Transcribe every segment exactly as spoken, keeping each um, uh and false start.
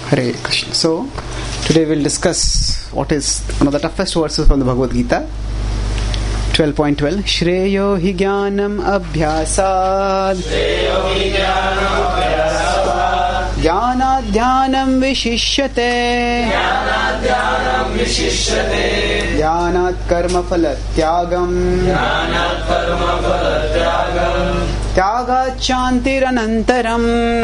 Hare Krishna. So, today we'll discuss what is one of the toughest verses from the Bhagavad Gita. twelve point twelve. Shreyo hi jnanam abhyasad Jnanad dhyanam vishishyate Jnanad karma phala tyagam Tyagat shantir anantaram.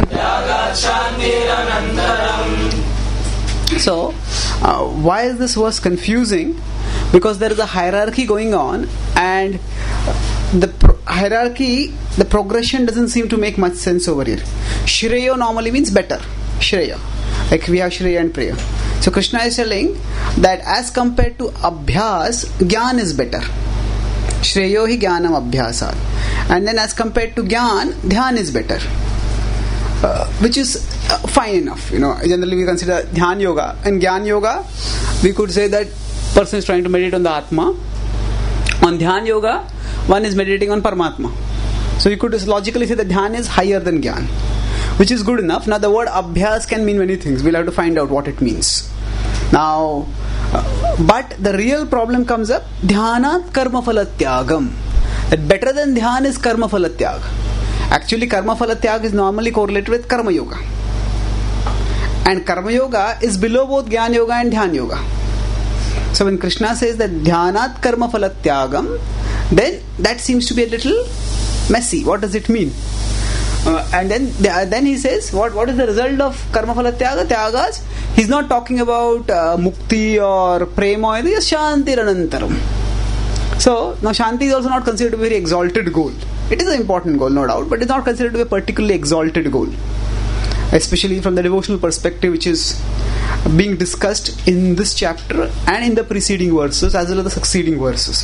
So, uh, why is this verse confusing? Because there is a hierarchy going on, and the pro- hierarchy, the progression doesn't seem to make much sense over here. Shreya normally means better. Shreya. Like we have Shreya and Preya. So Krishna is telling that as compared to Abhyas, Gyan is better. Shreyo hi Jnanam Abhyasad. And then as compared to Gyan, Dhyan is better. Uh, which is uh, fine enough. You know, generally we consider Dhyan Yoga. And Gyan Yoga, we could say that person is trying to meditate on the Atma. On Dhyan Yoga, one is meditating on Paramatma. So you could logically say that Dhyan is higher than Gyan, which is good enough. Now the word Abhyas can mean many things. We'll have to find out what it means. Now, uh, but the real problem comes up, Dhyanat karma phala tyagam. That better than Dhyan is karma phala tyag. Actually, karma phala tyag is normally correlated with Karma Yoga. And Karma Yoga is below both Jnana Yoga and Dhyan Yoga. So when Krishna says that Dhyanat karma phala tyagam, then that seems to be a little messy. What does it mean? Uh, and then uh, then he says, what what is the result of karma phala tyaga? Tyagas, he's not talking about uh, mukti or prema or anything, it's shanti anantaram. So now shanti is also not considered a very exalted goal. It is an important goal, no doubt, but it's not considered to be a particularly exalted goal, especially from the devotional perspective, which is being discussed in this chapter and in the preceding verses as well as the succeeding verses.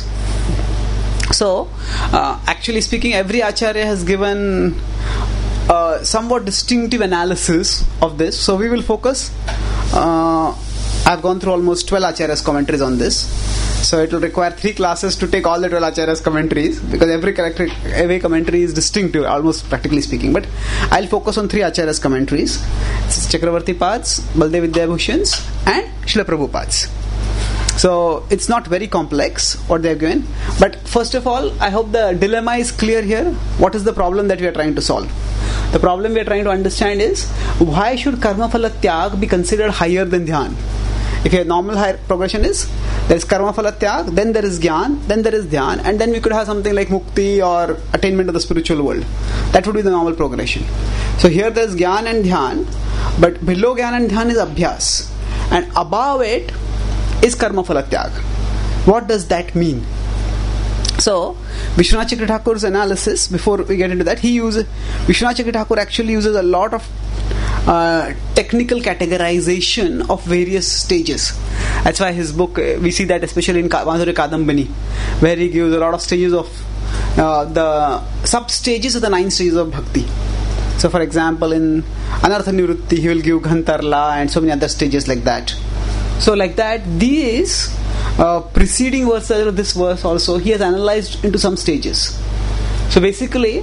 So, uh, actually speaking, every Acharya has given a somewhat distinctive analysis of this. So, we will focus. Uh, I've gone through almost twelve Acharya's commentaries on this. So, it will require three classes to take all the twelve Acharya's commentaries, because every character, every commentary is distinctive, almost practically speaking. But I'll focus on three Acharya's commentaries. It's Chakravarti Pads, Baldev Vidyabhushan's, and Srila Prabhupada's. So it's not very complex what they have given. But first of all, I hope the dilemma is clear here. What is the problem that we are trying to solve? The problem we are trying to understand is, why should karma phala tyag be considered higher than dhyan? If your normal higher progression is, there is karma phala tyag, then there is jnana, then there is dhyan, and then we could have something like mukti or attainment of the spiritual world. That would be the normal progression. So here there is jnana and dhyan, but below jnana and dhyan is abhyas, and above it is karma phala tyag. What does that mean? So, Vishwanath Chakravarti Thakur's analysis, before we get into that, he uses, Vishwanath Chakravarti Thakur actually uses a lot of uh, technical categorization of various stages. That's why his book, we see that especially in Madhurya Kadambini, where he gives a lot of stages of uh, the sub-stages of the nine stages of bhakti. So, for example, in Anartha Nivrutti, he will give Ghantarla and so many other stages like that. So like that, these uh, preceding verses of this verse also, he has analyzed into some stages. So basically,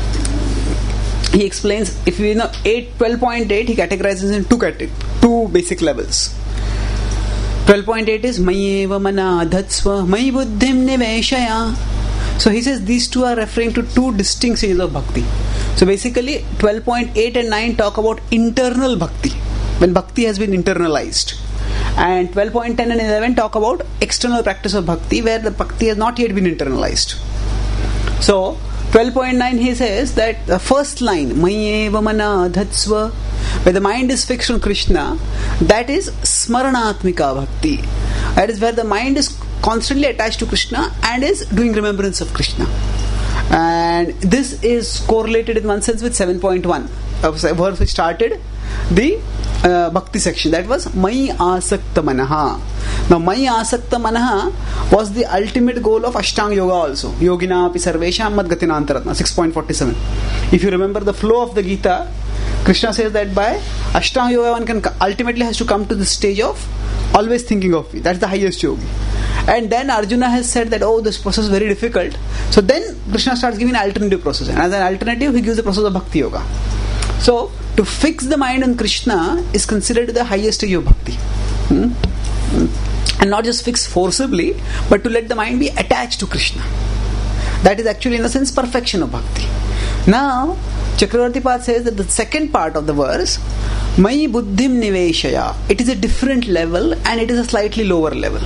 he explains, if you know eight, twelve point eight, he categorizes in two categories, two basic levels. twelve point eight is Mayeva Mana Dhatsva Mai Buddhim Niveshaya. So he says these two are referring to two distinct stages of bhakti. So basically, twelve point eight and nine talk about internal bhakti, when bhakti has been internalized. And twelve point ten and eleven talk about external practice of bhakti, where the bhakti has not yet been internalized. So, twelve point nine he says that the first line, Mayeva Mana Dhatsva, where the mind is fixed on Krishna, that is Smaranatmika Bhakti. That is where the mind is constantly attached to Krishna and is doing remembrance of Krishna. And this is correlated in one sense with seven point one, a verse which started the uh, bhakti section. That was Mai Asakta Manaha. Now Mai Asakta Manaha was the ultimate goal of Ashtanga Yoga also. Yogina api sarvesham mad gatina antaratma, six point four seven. If you remember the flow of the Gita, Krishna says that by Ashtanga Yoga one can ultimately has to come to the stage of always thinking of me. That's the highest yogi. And then Arjuna has said that, oh, this process is very difficult. So then Krishna starts giving an alternative process. And as an alternative, he gives the process of Bhakti Yoga. So to fix the mind on Krishna is considered the highest stage of bhakti. Hmm? And not just fix forcibly, but to let the mind be attached to Krishna. That is actually, in a sense, perfection of bhakti. Now, Chakravarti Pad says that the second part of the verse, Mai buddhim niveshaya, it is a different level and it is a slightly lower level.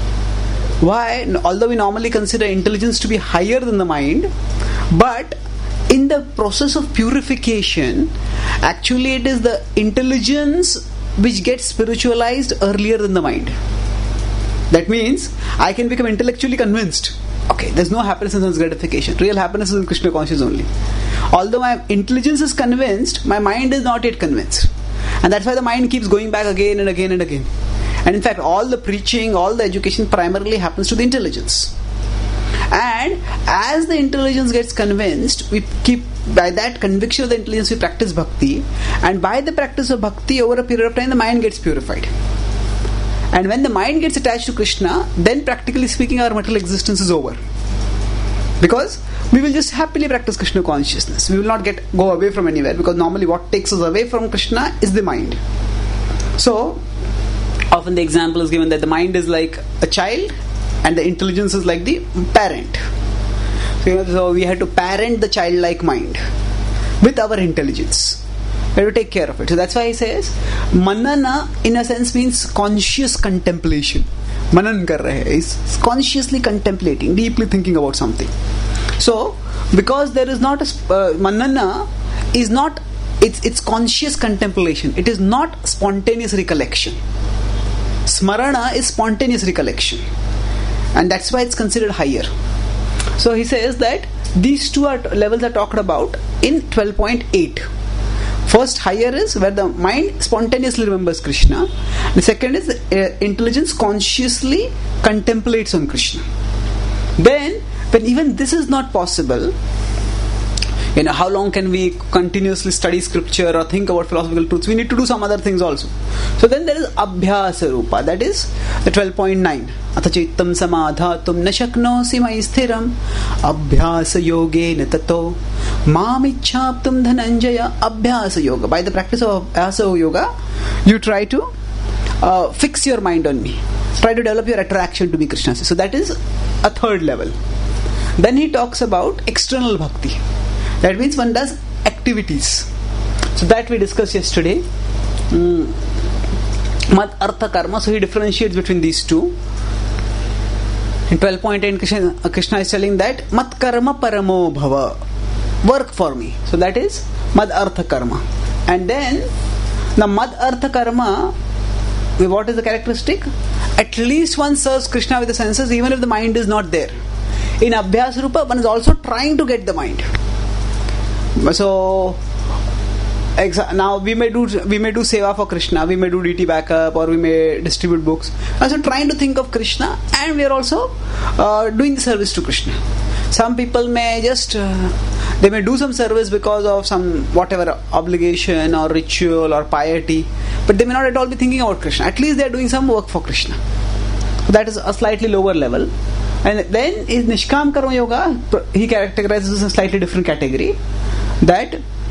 Why? Although we normally consider intelligence to be higher than the mind, but in the process of purification, actually it is the intelligence which gets spiritualized earlier than the mind. That means I can become intellectually convinced. Okay, there's no happiness in sense gratification. Real happiness is in Krishna consciousness only. Although my intelligence is convinced, my mind is not yet convinced. And that's why the mind keeps going back again and again and again. And in fact, all the preaching, all the education primarily happens to the intelligence. And as the intelligence gets convinced, we keep, by that conviction of the intelligence, we practice bhakti. And by the practice of bhakti, over a period of time, the mind gets purified. And when the mind gets attached to Krishna, then practically speaking, our material existence is over. Because we will just happily practice Krishna consciousness. We will not get go away from anywhere, because normally what takes us away from Krishna is the mind. So, often the example is given that the mind is like a child and the intelligence is like the parent. So, you know, so we have to parent the childlike mind with our intelligence. We have to take care of it. So that's why he says, manana in a sense means conscious contemplation. Manan kar rahe hai, is consciously contemplating, deeply thinking about something. So, because there is not a uh, manana is not, it's it's conscious contemplation. It is not spontaneous recollection. Smarana is spontaneous recollection, and that's why it's considered higher. So he says that these two are, levels are talked about in twelve point eight. First, higher is where the mind spontaneously remembers Krishna. The second is uh, intelligence consciously contemplates on Krishna. Then, when even this is not possible, you know, how long can we continuously study scripture or think about philosophical truths? We need to do some other things also. So then there is Abhyasa Rupa, that is the twelve point nine. Atha chittam samadhatum na shaknosi mai sthiram Abhyasa yogena tato mam ichchaptum dhananjaya Abhyasa yoga. By the practice of Abhyasa yoga, you try to uh, fix your mind on me. Try to develop your attraction to me, Krishna. So that is a third level. Then he talks about external bhakti. That means one does activities. So that we discussed yesterday. Mm. Mad Artha Karma. So he differentiates between these two. In twelve point eight, Krishna, Krishna is telling that Mat Karma Paramo Bhava. Work for me. So that is Mad Artha Karma. And then the Mad Artha Karma, what is the characteristic? At least one serves Krishna with the senses even if the mind is not there. In Abhyasa Rupa, one is also trying to get the mind. So now we may do we may do seva for Krishna, we may do D T backup, or we may distribute books. Also trying to think of Krishna, and we are also uh, doing the service to Krishna. Some people may just uh, they may do some service because of some whatever obligation or ritual or piety, but they may not at all be thinking about Krishna. At least they are doing some work for Krishna. So that is a slightly lower level. And then is Nishkam Karma Yoga, he categorizes as a slightly different category. That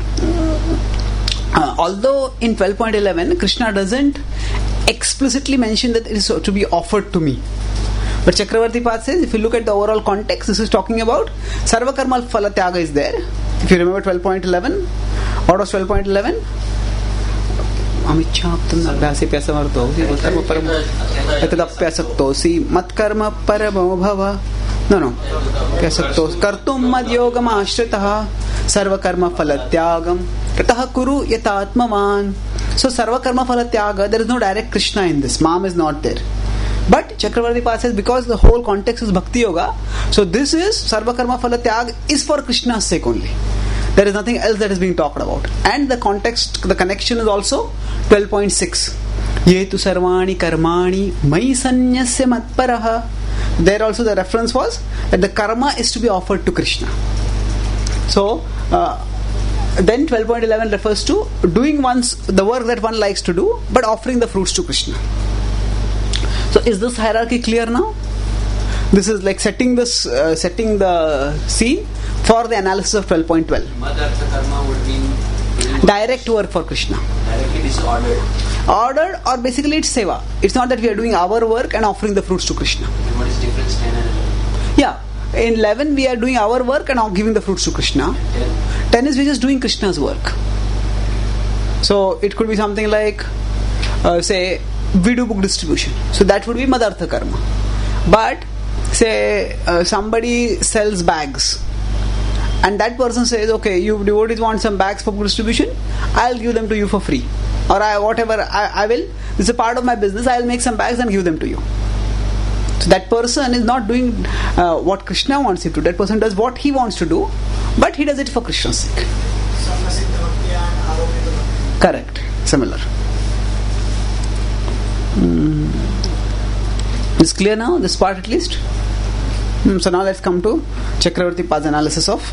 uh, although in twelve point eleven Krishna doesn't explicitly mention that it is to be offered to me, but Chakravarti Pad says if you look at the overall context, this is talking about Sarva Karma Phala Tyaga is there. If you remember twelve point eleven, what was twelve point eleven? Amichhaptam abhyase pyasamartosi karma paramo etadapyasaktosi mat karma paramo bhava. No, no. Pyasaktos kartum mad yogam ashritaha sarva karma phalatyagam tatah kuru yatatmavan. So sarva karma phalatyaga, there is no direct Krishna in this. Mam is not there. But Chakravarti Pad says because the whole context is Bhakti Yoga, so this is sarva karma phalatyag is for Krishna's sake only. There is nothing else that is being talked about. And the context, the connection is also twelve point six. Yetu sarvani karmani mai sanyasya matparaha. There also the reference was that the karma is to be offered to Krishna. So, uh, then twelve point eleven refers to doing one's the work that one likes to do, but offering the fruits to Krishna. So, is this hierarchy clear now? This is like setting this, uh, setting the scene for the analysis of twelve point twelve. Mad Artha Karma would mean doing Direct work for Krishna. Directly it is ordered. Ordered, or basically it's seva. It's not that we are doing our work and offering the fruits to Krishna. And what is the difference ten and eleven? Yeah. In eleven we are doing our work and giving the fruits to Krishna. ten. ten is we just doing Krishna's work. So it could be something like, uh, say, we do book distribution. So that would be Madartha Karma. But say uh, somebody sells bags, and that person says, okay, you devotees want some bags for book distribution, I'll give them to you for free. Or I, whatever, I, I will, this is a part of my business, I'll make some bags and give them to you. So that person is not doing uh, what Krishna wants him to do. That person does what he wants to do, but he does it for Krishna's sake. Correct. Similar. Mm. Is clear now, this part at least? Mm, so now let's come to Chakravarti Pad's analysis of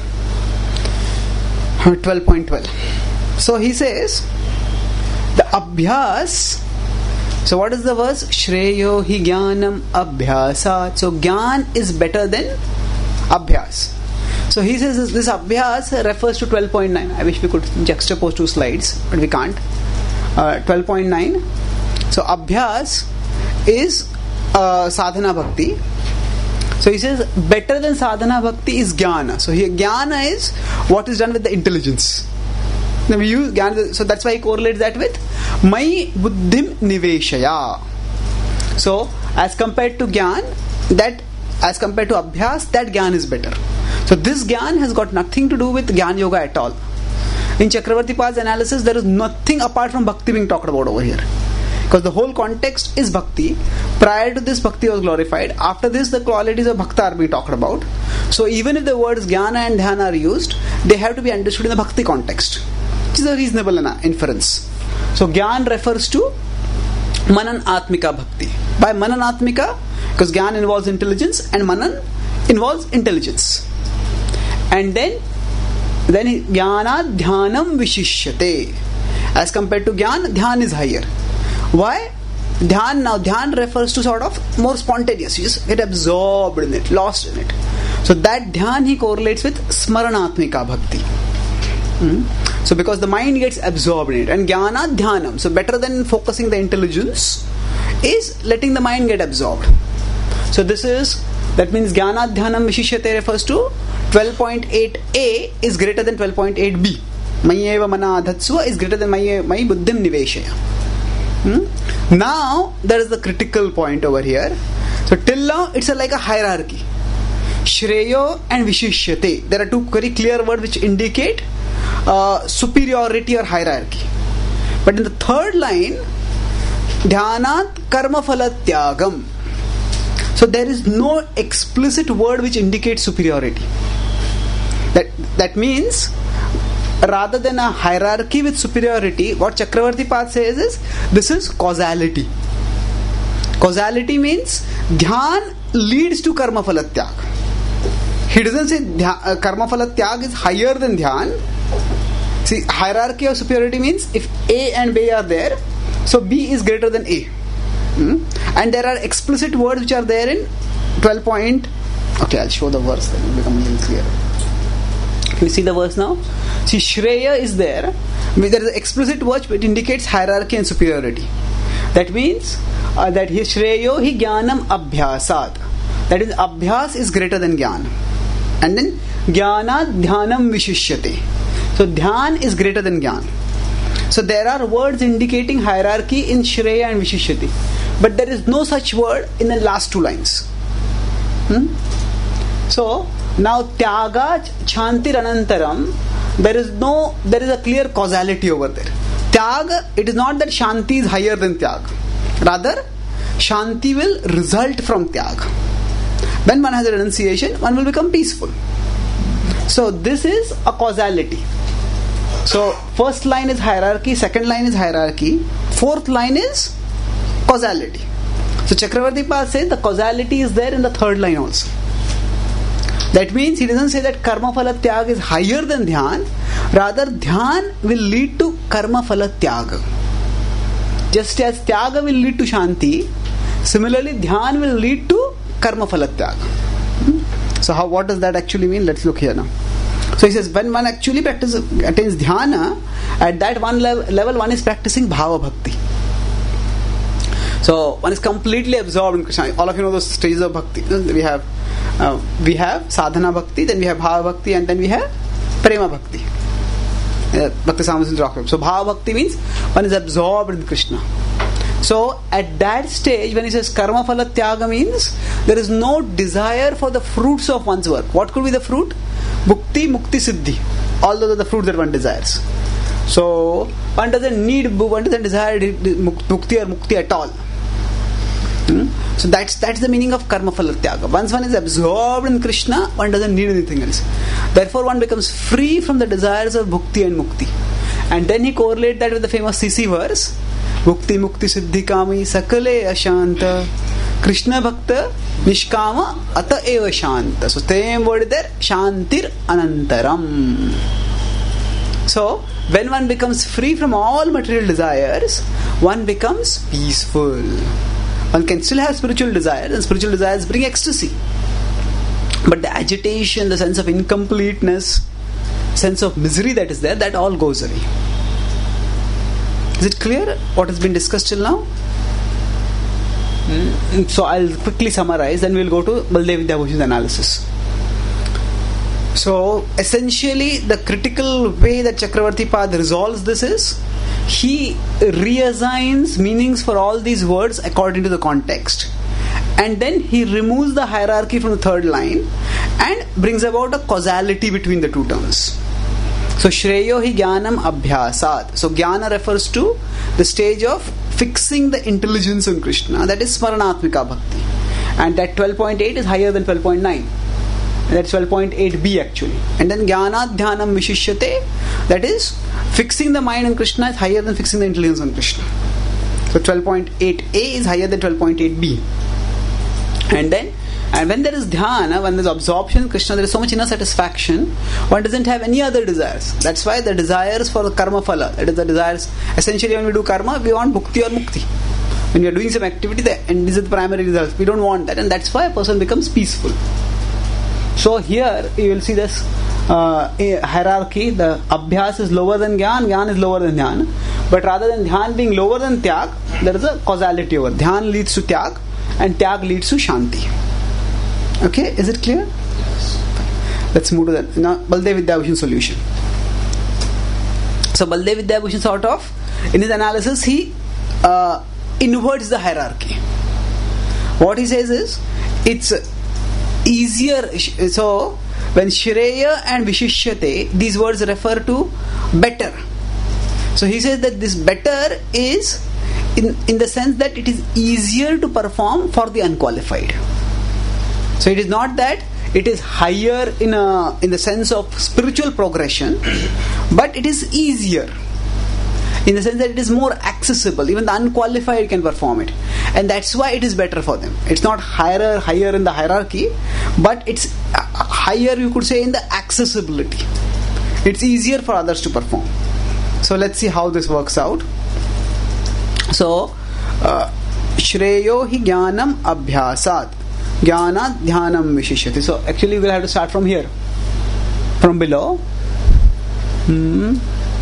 twelve point twelve. So he says, the abhyas. So what is the verse? Shreyo hi jnanam abhyasat. So jnana is better than abhyas. So he says this, this abhyas refers to twelve point nine. I wish we could juxtapose two slides, but we can't. Uh, twelve point nine. So abhyas is uh, sadhana bhakti. So he says better than sadhana bhakti is jnana. So here jnana is what is done with the intelligence. Now we use jnana, so that's why he correlates that with mai buddhim niveshaya. So as compared to jnana, that as compared to abhyas, that jnana is better. So this jnana has got nothing to do with jnana yoga at all. In Chakravarti Pad's analysis, there is nothing apart from bhakti being talked about over here. Because the whole context is bhakti. Prior to this, bhakti was glorified. After this, the qualities of bhakta are being talked about. So even if the words jnana and dhyana are used, they have to be understood in the bhakti context, which is a reasonable inference. So jnana refers to manan atmika bhakti. By manan atmika, because jnana involves intelligence and manan involves intelligence. And then then jnana dhyanam vishishyate. As compared to jnana, dhyan is higher. Why? Dhyan, now dhyan refers to sort of more spontaneous. You just get absorbed in it, lost in it. So that dhyan he correlates with smaranatmika bhakti. Hmm? So because the mind gets absorbed in it. And jnana dhyanam. So better than focusing the intelligence is letting the mind get absorbed. So this is, that means jnana dhyanam vishishyate refers to twelve point eight A is greater than twelve point eight B. Mayeva mana adhatsva is greater than mayi buddhim niveshaya. Hmm? Now there is the critical point over here. So till now it's a, like a hierarchy. Shreyo and vishishyate. There are two very clear words which indicate uh, superiority or hierarchy. But in the third line, dhyanat karma phalatyagam. So there is no explicit word which indicates superiority. That that means rather than a hierarchy with superiority, what Chakravarti Pad says is this is causality. Causality means dhyan leads to karma phalatyag. He doesn't say dhyan, uh, karma phalatyag is higher than dhyan. See, hierarchy of superiority means if A and B are there, so B is greater than A. Hmm? And there are explicit words which are there in twelve point. Okay, I'll show the verse, then it will become a little clearer. Can you see the verse now? See, Shreya is there. There is an explicit word which indicates hierarchy and superiority. That means uh, that he Shreyo hi jnanam abhyasat. That is, abhyas is greater than jnana. And then jnana dhyanam vishishyate. So dhyan is greater than jnana. So there are words indicating hierarchy in Shreya and Vishishyati. But there is no such word in the last two lines. Hmm? So now Tyaga Chantir Anantaram, there is no, there is a clear causality over there. Tyaga, it is not that Shanti is higher than Tyaga. Rather, Shanti will result from Tyaga. When one has a renunciation, one will become peaceful. So this is a causality. So first line is hierarchy, second line is hierarchy, fourth line is causality. So Chakravarti Pad says the causality is there in the third line also. That means he doesn't say that karma phala tyag is higher than dhyan, rather dhyan will lead to karma phala tyag. Just as tyaga will lead to shanti, similarly dhyan will lead to karma phala tyag. Hmm? So how, what does that actually mean? Let's look here now. So he says when one actually practices, attains dhyana At that one level, level one is practicing bhava bhakti. So one is completely absorbed in Krishna. All of you know those stages of bhakti. We have uh, we have sadhana bhakti, then we have bhava bhakti, and then we have prema bhakti. Uh, bhakti Samasundar Thakur. So bhava bhakti means one is absorbed in Krishna. So at that stage, when he says karma phala tyaga, means there is no desire for the fruits of one's work. What could be the fruit? Bhukti, mukti, siddhi. All those are the fruits that one desires. So one doesn't need, one doesn't desire bhukti or mukti at all. Hmm? So that's that's the meaning of karma phala tyaga. Once one is absorbed in Krishna, one doesn't need anything else. Therefore one becomes free from the desires of bhukti and mukti. And then he correlates that with the famous C C verse, Bhukti mukti siddhi kami sakale ashanta Krishna bhakta nishkama ata eva shanta. So same word there, shantir anantaram. So when one becomes free from all material desires, one becomes peaceful. One can still have spiritual desires, and spiritual desires bring ecstasy. But the agitation, the sense of incompleteness, sense of misery that is there, that all goes away. Is it clear what has been discussed till now? Mm. So I'll quickly summarize, then we'll go to Baldev Vidyabhushan's analysis. So essentially the critical way that Chakravarti Pad resolves this is, he reassigns meanings for all these words according to the context, and then he removes the hierarchy from the third line and brings about a causality between the two terms. So Shreyo hi jnanam abhyasat. So jnana refers to the stage of fixing the intelligence on Krishna, that is smaranatmika bhakti, and that twelve point eight is higher than twelve point nine. That's twelve point eight b actually. And then jnanat dhyanam vishishyate, that is fixing the mind on Krishna is higher than fixing the intelligence on Krishna. So twelve point eight a is higher than twelve point eight b. And then And when there is dhyana, when there is absorption in Krishna, there is so much inner satisfaction, one doesn't have any other desires. That's why the desires for the karma phala, that is the desires, essentially when we do karma, we want bhukti or mukti. When we are doing some activity, and this is the primary results, we don't want that, and that's why a person becomes peaceful. So here, you will see this uh, hierarchy, the abhyas is lower than jnana, jnana is lower than dhyana, but rather than dhyana being lower than tyag, there is a causality over. Dhyana leads to tyag, and tyag leads to shanti. Okay, is it clear? Let's move to that. Now, Baldev Vidyabhushan solution. So, Baldev Vidyabhushan sort of, in his analysis, he uh, inverts the hierarchy. What he says is, it's easier. So, when Shreya and Vishishyate, these words refer to better. So, he says that this better is in, in the sense that it is easier to perform for the unqualified. So it is not that it is higher in a in the sense of spiritual progression, but it is easier in the sense that it is more accessible. Even the unqualified can perform it, and that's why it is better for them. It's not higher higher in the hierarchy, but it's higher, you could say, in the accessibility. It's easier for others to perform. So let's see how this works out. So uh, Shreyo hi jnanam abhyasat. Jnana dhyanam vishishyati. So actually we'll have to start from here, from below. Hmm.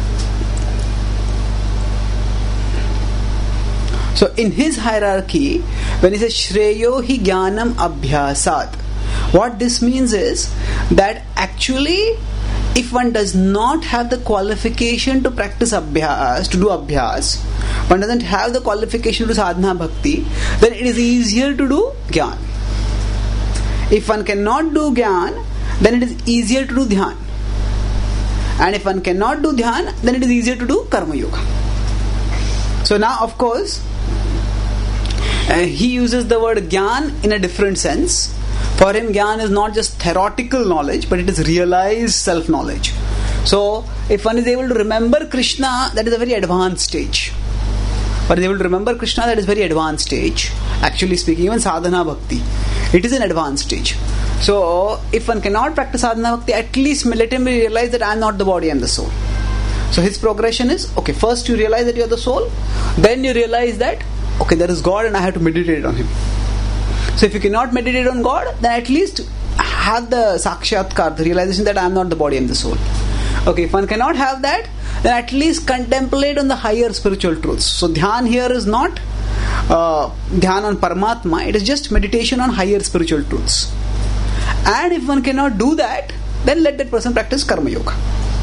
So in his hierarchy, when he says Shreyo hi jnanam abhyasat, what this means is that actually if one does not have the qualification to practice abhyas, to do abhyas, one doesn't have the qualification to sadhana bhakti, then it is easier to do jnana. If one cannot do jnana, then it is easier to do dhyan. And if one cannot do dhyan, then it is easier to do karma yoga. So now, of course, uh, he uses the word jnana in a different sense. For him, jnana is not just theoretical knowledge, but it is realized self-knowledge. So, if one is able to remember Krishna, that is a very advanced stage. One is able to remember Krishna, that is very advanced stage. Actually speaking, even sadhana bhakti, it is an advanced stage. So, if one cannot practice sadhana bhakti, at least let him realize that I am not the body, I am the soul. So his progression is, okay, first you realize that you are the soul, then you realize that, okay, there is God and I have to meditate on Him. So if you cannot meditate on God, then at least have the sakshatkar, the realization that I am not the body, I am the soul. Okay, if one cannot have that, then at least contemplate on the higher spiritual truths. So dhyan here is not uh, dhyan on Paramatma, it is just meditation on higher spiritual truths. And if one cannot do that, then let that person practice Karma Yoga.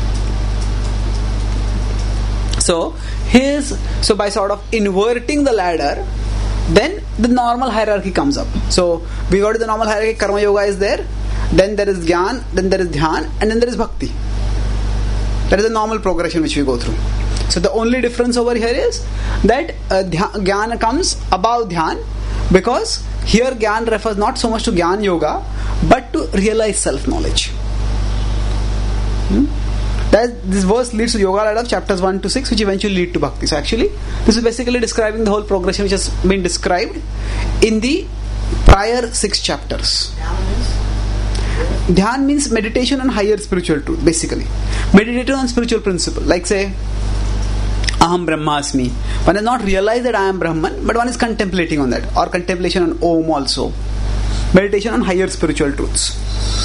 So his so by sort of inverting the ladder, then the normal hierarchy comes up. So we got the normal hierarchy, Karma Yoga is there, then there is Gyan, then there is Dhyan, and then there is Bhakti. That is the normal progression which we go through. So the only difference over here is that uh, Gyan comes above Dhyan, because here Gyan refers not so much to Gyan Yoga, but to realize self-knowledge. Hmm? That this verse leads to Yoga Ladder of chapters one to six, which eventually lead to Bhakti. So actually, this is basically describing the whole progression which has been described in the prior six chapters. Dhyan means meditation on higher spiritual truth, basically. Meditating on spiritual principle. Like say, Aham Brahmasmi. One has not realized that I am Brahman, but one is contemplating on that. Or contemplation on Om also. Meditation on higher spiritual truths.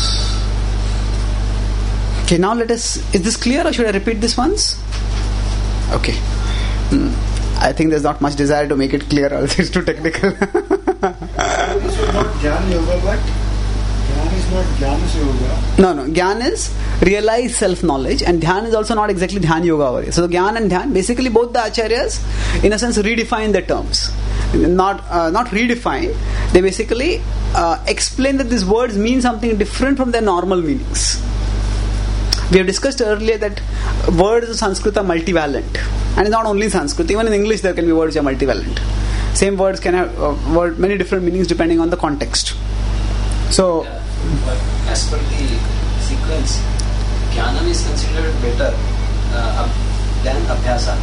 Okay, now let us... Is this clear or should I repeat this once? Okay. Hmm. I think there's not much desire to make it clear, also it's too technical. This is not Jnana Yoga, but Dhyan is not Jnana Yoga. No, no. Gyan is realize self-knowledge, and Dhyan is also not exactly Dhyan Yoga over here. So Gyan and Dhyan, basically both the Acharyas, in a sense, redefine the terms. Not uh, not redefine. They basically uh, explain that these words mean something different from their normal meanings. We have discussed earlier that words in Sanskrit are multivalent, and not only in Sanskrit, even in English there can be words which are multivalent. Same words can have uh, word, many different meanings depending on the context. So, yeah, but as per the sequence, Jnanam is considered better uh, than Abhyasa.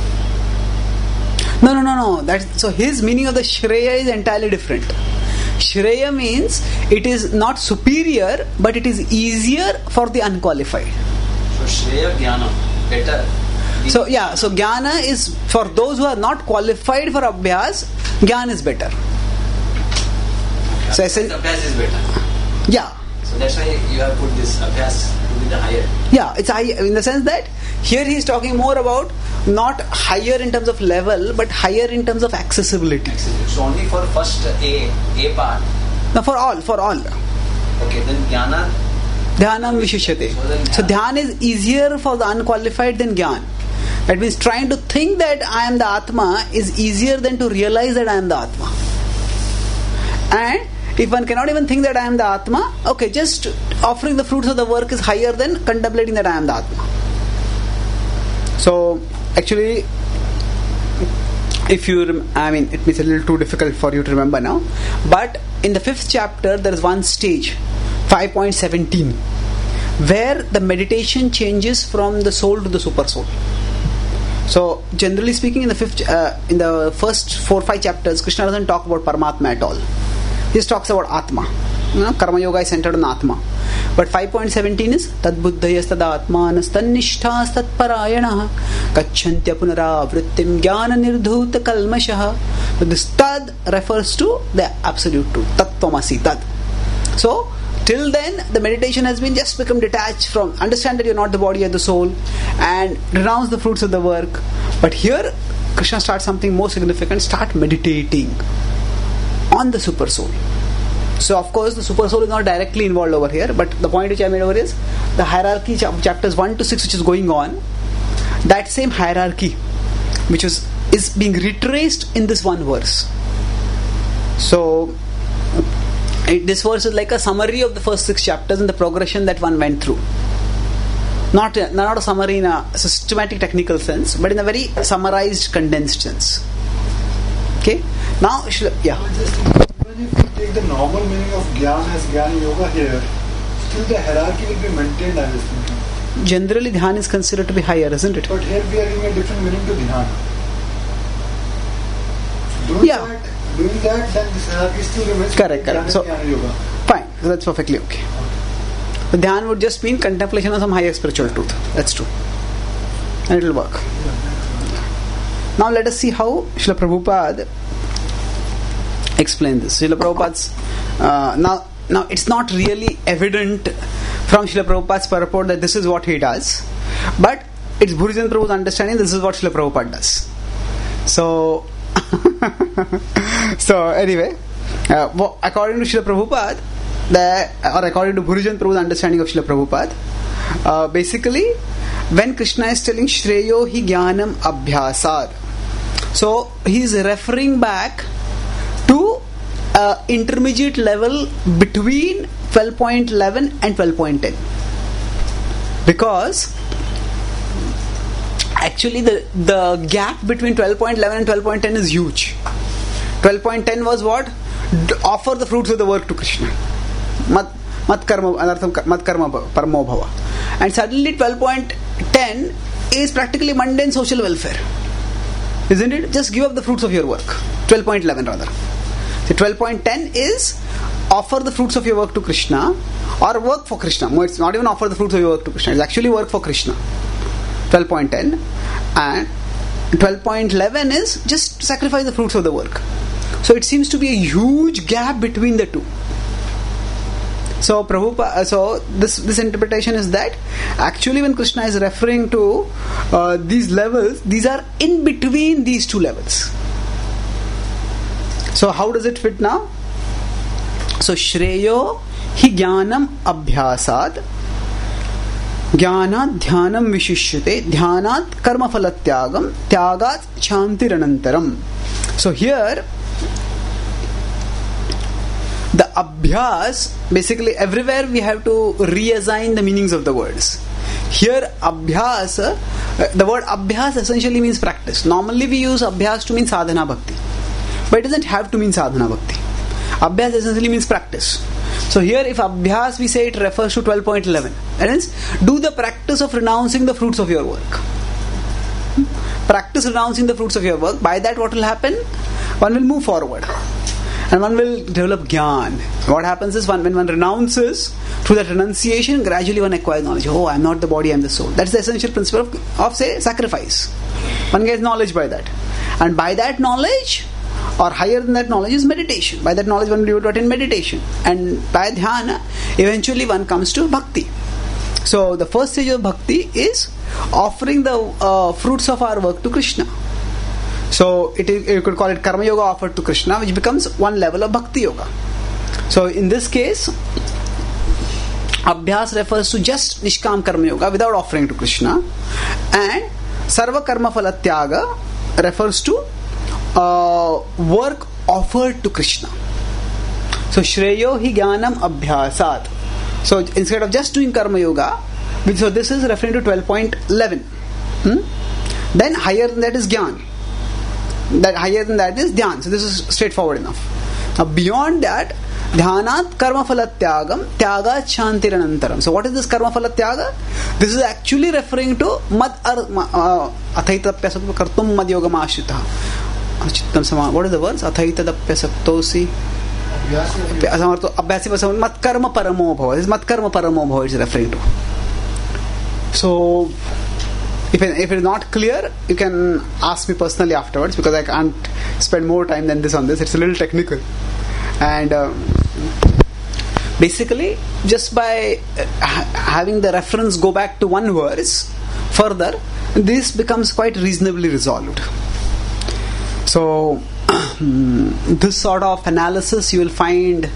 no, no, no, no. That's so his meaning of the Shreya is entirely different. Shreya means it is not superior, but it is easier for the unqualified. So Shreya Jnana, better. So yeah, so Jnana is for those who are not qualified for Abhyas, Jnana is better. Okay. So I said, Abhyas is better. Yeah. So that's why you have put this Abhyas to be the higher. Yeah, it's high in the sense that here he is talking more about not higher in terms of level, but higher in terms of accessibility. So only for first A, A part. No, for all, for all. Okay, then Jnana. Dhyanam Vishishyate. So Dhyan is easier for the unqualified than Gyan. That means trying to think that I am the Atma is easier than to realize that I am the Atma. And if one cannot even think that I am the Atma, okay, just offering the fruits of the work is higher than contemplating that I am the Atma. So, actually, if you, rem- I mean, it means a little too difficult for you to remember now. But in the fifth chapter, there is one stage, five point one seven, where the meditation changes from the soul to the super soul. So, generally speaking, in the fifth, uh, in the first four five chapters, Krishna doesn't talk about Paramatma at all. He just talks about Atma. You know, Karma Yoga is centered on Atma. But five point one seven is Tad buddhayas tad atmanas tannishthas tat parayanaha kacchantya punaravrittim jnana nirdhuta kalmashaha. So this tad refers to the absolute truth. Tattvamasi tad. So till then the meditation has been just become detached from, understand that you're not the body and the soul, and renounce the fruits of the work. But here Krishna starts something more significant. Start meditating on the super soul. So of course the super soul is not directly involved over here, but the point which I made over is the hierarchy ch- chapters one to six which is going on, that same hierarchy which is, is being retraced in this one verse. So it, this verse is like a summary of the first six chapters and the progression that one went through. Not a, not a summary in a systematic technical sense, but in a very summarized, condensed sense. Okay? Now, yeah. If you take the normal meaning of Gyan as Jnana Yoga here, still the hierarchy will be maintained, I was thinking. Generally, Dhyan is considered to be higher, isn't it? But here we are giving a different meaning to Dhyan. Doing Yeah. that, doing that, then this hierarchy still remains. Correct, correct. Jnana So- Jnana Yoga. Fine, so that's perfectly okay. The Dhyan would just mean contemplation of some higher spiritual truth. That's true. And it will work. Now let us see how Srila Prabhupada explain this. Srila Prabhupada's uh, now now it's not really evident from Srila Prabhupada's purport that this is what he does, but it's Bhurijan Prabhu's understanding. This is what Srila Prabhupada does. So, so anyway, uh, according to Srila Prabhupada, the, or according to Bhurijan Prabhu's understanding of Srila Prabhupada, uh, basically, when Krishna is telling Shreyo hi jnanam abhyasad, so he is referring back to uh, intermediate level between twelve point eleven and twelve point ten, because actually the the gap between twelve point eleven and twelve point ten is huge. twelve point ten was what? D- offer the fruits of the work to Krishna. Mat mat karma anartham mat karma paramo bhava. And suddenly twelve point ten is practically mundane social welfare. Isn't it? Just give up the fruits of your work. twelve point eleven rather. So twelve point ten is offer the fruits of your work to Krishna, or work for Krishna. No, it's not even offer the fruits of your work to Krishna. It's actually work for Krishna. twelve point ten. And twelve point eleven is just sacrifice the fruits of the work. So it seems to be a huge gap between the two. So Prabhupada, so this this interpretation is that actually when Krishna is referring to uh, these levels, these are in between these two levels. So how does it fit now? So Shreyo hi jnanam abhyasad, jnanat dhyanam vishishyate, dhyanat karma phalatyagam, tyagat chantiranantaram. So here the abhyas, basically everywhere we have to reassign the meanings of the words. Here abhyas, uh, the word abhyas essentially means practice. Normally we use abhyas to mean sadhana bhakti, but it doesn't have to mean sadhana bhakti. Abhyas essentially means practice. So here if abhyas we say it refers to twelve point eleven. That is, do the practice of renouncing the fruits of your work. Practice renouncing the fruits of your work. By that what will happen? One will move forward. And one will develop jnana. What happens is one, when one renounces, through that renunciation, gradually one acquires knowledge. Oh, I am not the body, I am the soul. That's the essential principle of, of, say, sacrifice. One gets knowledge by that. And by that knowledge, or higher than that knowledge, is meditation. By that knowledge one will be able to attain meditation. And by dhyana, eventually one comes to bhakti. So the first stage of bhakti is offering the uh, fruits of our work to Krishna. So it is, you could call it karma yoga offered to Krishna, which becomes one level of bhakti yoga. So in this case, abhyas refers to just nishkam karma yoga without offering to Krishna, and sarva karma phalatyaga refers to uh, work offered to Krishna. So shreyo hi jnanam abhyasat. So instead of just doing karma yoga, so this is referring to twelve point eleven. Hmm? Then higher than that is jnana. That higher than that is dhyan. So this is straightforward enough. Now beyond that, dhyanat karma phalatyagam, tyaga chantiranantaram. So what is this karma phalatyaga? This is actually referring to mad athaitapyasakto kartum mad yogam ashrita. Chittam sama. What is the words? Athaitapyasaktosi abhyasi mat karma paramo bhava. This is mat karma paramo bhava is referring to. So If it, if it is not clear, you can ask me personally afterwards, because I can't spend more time than this on this. It's a little technical. And uh, basically, just by uh, having the reference go back to one verse further, this becomes quite reasonably resolved. So, this sort of analysis you will find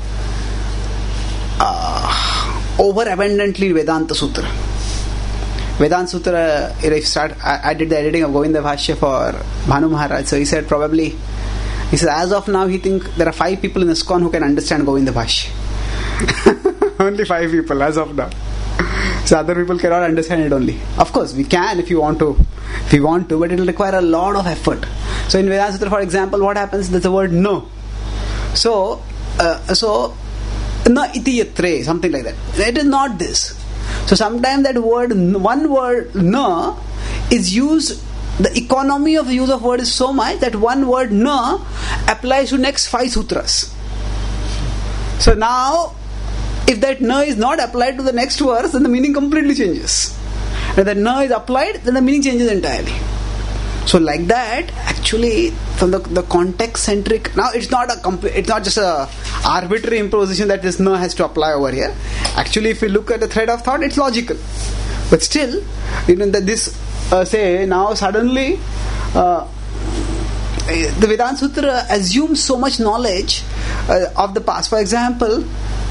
uh, overabundantly in Vedanta Sutra. Vedanta Sutra, if you start, I, I did the editing of Govinda Bhashya for Bhanu Maharaj. So he said probably, he said as of now he thinks there are five people in ISKCON who can understand Govinda Bhashya. Only five people as of now. So other people cannot understand it only. Of course, we can if you want to, if you want to, but it will require a lot of effort. So in Vedanta Sutra, for example, what happens? There's the word no. So, uh, so na iti yatre, something like that. It is not this. So sometimes that word, one word na, is used, the economy of the use of word is so much that one word na applies to next five sutras. So now, if that na is not applied to the next verse, then the meaning completely changes. If that na is applied, then the meaning changes entirely. So like that, actually, from the, the context-centric, now it's not a complete, it's not just a arbitrary imposition that this na has to apply over here. Actually, if you look at the thread of thought, it's logical. But still, you know, that this uh, say now suddenly uh, the Vedanta Sutra assumes so much knowledge uh, of the past. For example,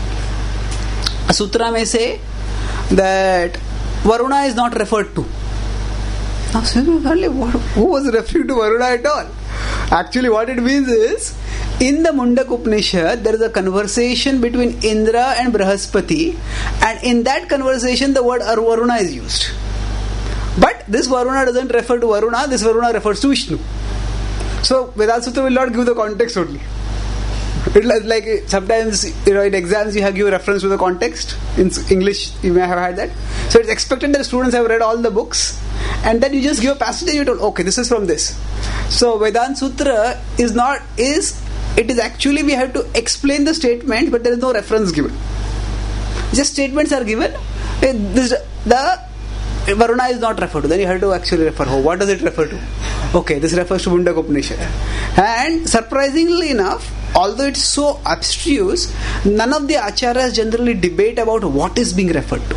a sutra may say that Varuna is not referred to. Now, who was referring to Varuna at all? Actually, what it means is, in the Mundak Upanishad, there is a conversation between Indra and Brahaspati, and in that conversation, the word Varuna is used. But this Varuna doesn't refer to Varuna, this Varuna refers to Vishnu. So, Vedanta Sutra will not give the context only. It's like sometimes, you know, in exams you have give reference to the context. In English, you may have had that. So it's expected that students have read all the books, and then you just give a passage and you told, okay, this is from this. So Vedanta Sutra is not is it is actually we have to explain the statement, but there is no reference given. Just statements are given. This the Varuna is not referred to. Then you have to actually refer. Oh, what does it refer to? Okay, this refers to Mundak Upanishad. And surprisingly enough, although it's so abstruse, none of the acharyas generally debate about what is being referred to.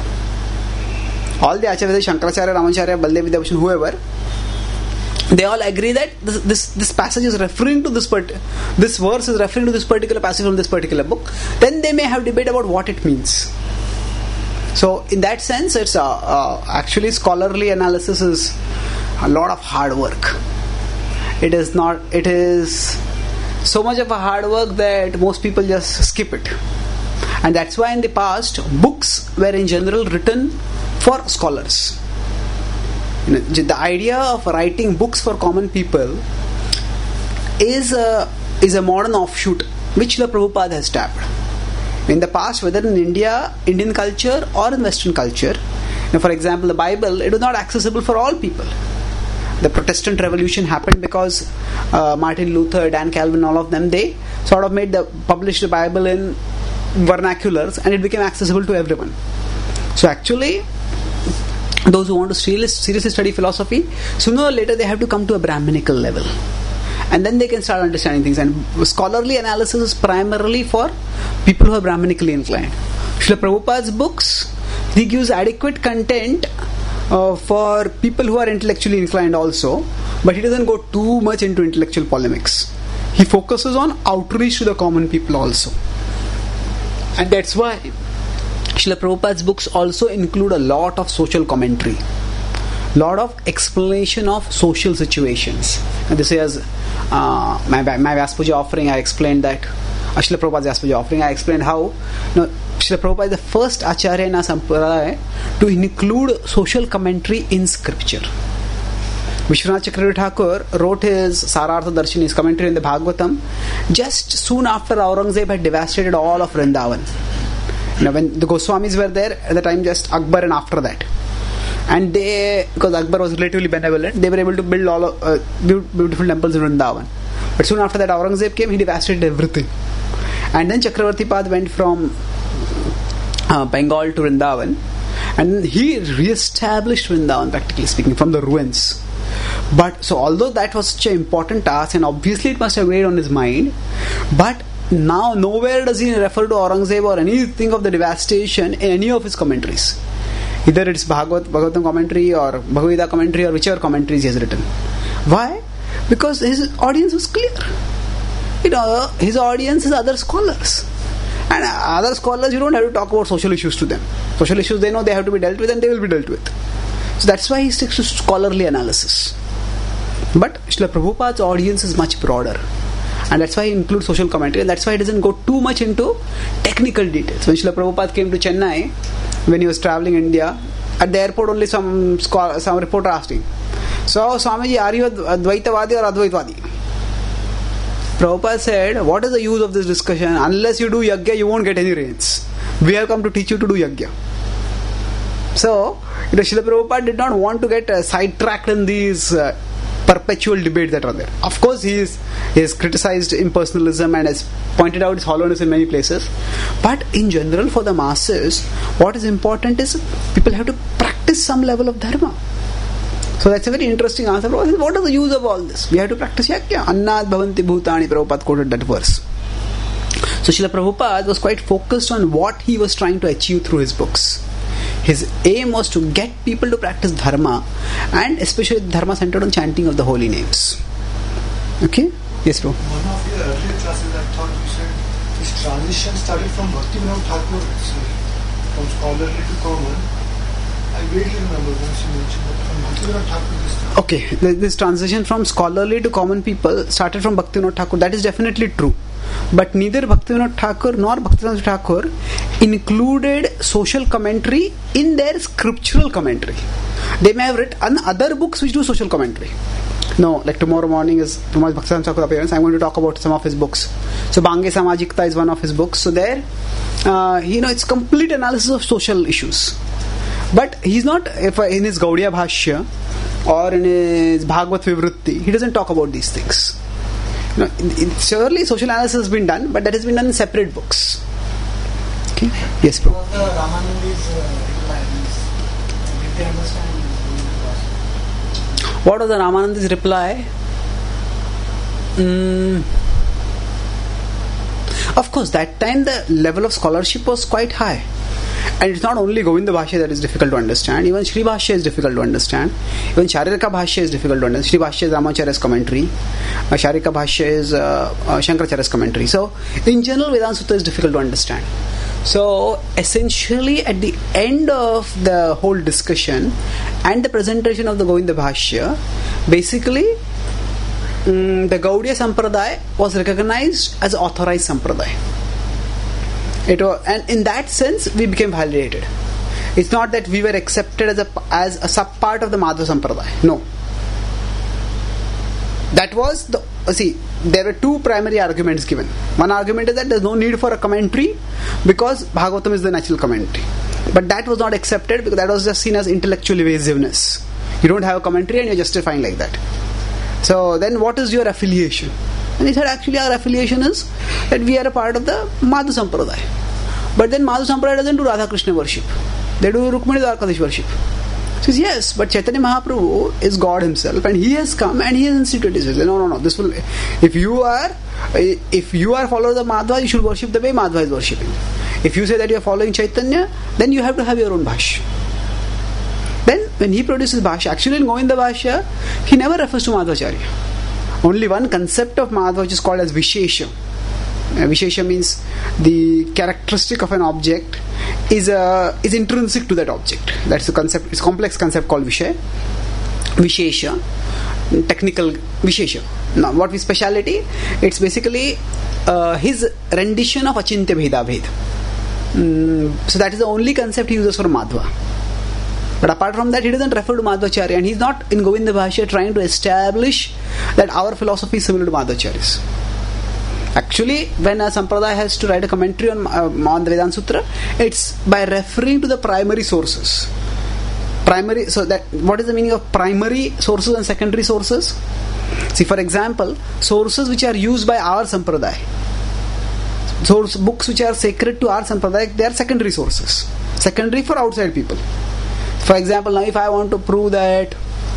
All the acharyas, Shankaracharya, Ramacharya, Baldev Vidyabhushan, whoever, they all agree that this, this this passage is referring to this part, this verse is referring to this particular passage from this particular book. Then they may have debate about what it means. So in that sense, it's uh, uh, actually scholarly analysis is a lot of hard work. It is not. It is so much of a hard work that most people just skip it. And that's why in the past, books were in general written for scholars. You know, the idea of writing books for common people is a, is a modern offshoot which the Prabhupada has tapped. In the past, whether in India, Indian culture or in Western culture, you know, for example, the Bible, it was not accessible for all people. The Protestant Revolution happened because uh, Martin Luther, Dan Calvin, all of them, they sort of made the published the Bible in vernaculars, and it became accessible to everyone. So actually, those who want to seriously study philosophy, sooner or later they have to come to a Brahminical level, and then they can start understanding things. And scholarly analysis is primarily for people who are Brahmanically inclined. Srila Prabhupada's books, he gives adequate content Uh, for people who are intellectually inclined also, but he doesn't go too much into intellectual polemics. He focuses on outreach to the common people also. And that's why Srila Prabhupada's books also include a lot of social commentary, lot of explanation of social situations. And this is uh, my, my Vyaspuja offering, I explained that uh, Srila Prabhupada's Vyaspuja offering, I explained how you know, Srila Prabhupada is the first Acharya in our Sampradaya to include social commentary in scripture. Vishwanath Chakravarti Thakur wrote his Sarartha Darshan, his commentary in the Bhagavatam, just soon after Aurangzeb had devastated all of Vrindavan. You know, when the Goswamis were there at the time, just Akbar and after that. And they, because Akbar was relatively benevolent, they were able to build all of, uh, beautiful temples in Vrindavan. But soon after that, Aurangzeb came, he devastated everything. And then Chakravarti Pad went from Uh, Bengal to Vrindavan, and he re-established Vrindavan, practically speaking, from the ruins. But so although that was such an important task, and obviously it must have weighed on his mind, but now nowhere does he refer to Aurangzeb or anything of the devastation in any of his commentaries. Either it's Bhagavat, Bhagavatam commentary or Bhagavad Gita commentary or whichever commentaries he has written. Why? Because his audience was clear. You know, his audience is other scholars. And other scholars, you don't have to talk about social issues to them. Social issues, they know they have to be dealt with, and they will be dealt with. So that's why he sticks to scholarly analysis. But Srila Prabhupada's audience is much broader, and that's why he includes social commentary, and that's why he doesn't go too much into technical details. When Srila Prabhupada came to Chennai, when he was traveling India, at the airport only some scholar, some reporter asked him, "So Swamiji, are you Advaitavadi or Advaitvadi?" Prabhupada said, what is the use of this discussion? Unless you do yajna, you won't get any rains. We have come to teach you to do yajna. So, you know, Srila Prabhupada did not want to get uh, sidetracked in these uh, perpetual debates that are there. Of course, he is he has criticized impersonalism and has pointed out its hollowness in many places. But in general, for the masses, what is important is people have to practice some level of dharma. So that's a very interesting answer. What is the use of all this? We have to practice yajna. Annad bhavanti bhutani, Prabhupada quoted that verse. So Srila Prabhupada was quite focused on what he was trying to achieve through his books. His aim was to get people to practice dharma, and especially dharma centered on chanting of the holy names. Okay? Yes, bro. One of your earlier classes, I thought you said this transition started from Bhaktivinoda Thakur itself, from scholarly to common. I vaguely remember once you mentioned that from Bhaktivinoda Thakur this time. Okay, this transition from scholarly to common people started from Bhaktivinoda Thakur. That is definitely true. But neither Bhaktivinoda Thakur nor Bhaktivinoda Thakur included social commentary in their scriptural commentary. They may have written other books which do social commentary. No, like tomorrow morning is Pramod Bhaktivinoda Thakur appearance. I'm going to talk about some of his books. So Bhange Samajikta is one of his books. So there, uh, you know, it's complete analysis of social issues. But he's not, if in his Gaudiya Bhashya or in his Bhagavad Vivrutti, he doesn't talk about these things. You know, in, in, surely social analysis has been done, but that has been done in separate books. Okay? Yes, bro. What was the Ramanandi's uh, reply? Did they understand? What was the Ramanandi's reply? Mm. Of course, that time the level of scholarship was quite high. And it's not only Govinda Bhashya that is difficult to understand, even Shri Bhashya is difficult to understand, even Sharirika Bhashya is difficult to understand. Shri Bhashya is Ramacharya's commentary, uh, Sharirika Bhashya is uh, uh, Shankaracharya's commentary. So, in general, Vedanta Sutra is difficult to understand. So, essentially, at the end of the whole discussion and the presentation of the Govinda Bhashya, basically, um, the Gaudiya Sampradaya was recognized as authorized Sampradaya. It was, and in that sense, we became validated. It's not that we were accepted as a as a sub part of the Madhva Sampradaya. No. That was the see. There were two primary arguments given. One argument is that there is no need for a commentary because Bhagavatam is the natural commentary. But that was not accepted because that was just seen as intellectual evasiveness. You don't have a commentary and you're justifying like that. So then, what is your affiliation? And he said, actually our affiliation is that we are a part of the Madhu Sampradaya. But then Madhu Sampradaya doesn't do Radha Krishna worship. They do Rukmini Dwarkadish worship. He says, yes, but Chaitanya Mahaprabhu is God himself and he has come and he has instituted this. No, no, no. This will, if you are if you are followers of Madhva, you should worship the way Madhva is worshipping. If you say that you are following Chaitanya, then you have to have your own Bhashya. Then when he produces Bhashya, actually in Govinda Bhashya, he never refers to Madhvacharya. Only one concept of Madhva which is called as Vishesha. Uh, Vishesha means the characteristic of an object is uh, is intrinsic to that object. That's the concept. It's a complex concept called Vishaya. Vishesha. Technical Vishesha. Now, what is speciality? It's basically uh, his rendition of Achintya Bheda Bhed. Mm, so that is the only concept he uses for Madhva. But apart from that, he doesn't refer to Madhvacharya, and he's not in Govinda Bhashya trying to establish that our philosophy is similar to Madhvacharya's. Actually, when a Sampradaya has to write a commentary on, uh, on the Vedanta Sutra, it's by referring to the primary sources. Primary, so that what is the meaning of primary sources and secondary sources? See, for example, sources which are used by our Sampradaya, source books which are sacred to our Sampradaya, they are secondary sources. Secondary for outside people. For example, now if I want to prove that